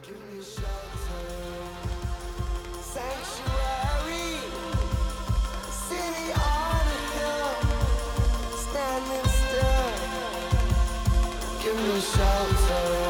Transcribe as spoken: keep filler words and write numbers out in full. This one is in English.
Give me shelter. Sanctuary. City on a hill. Standing still. Give me shelter.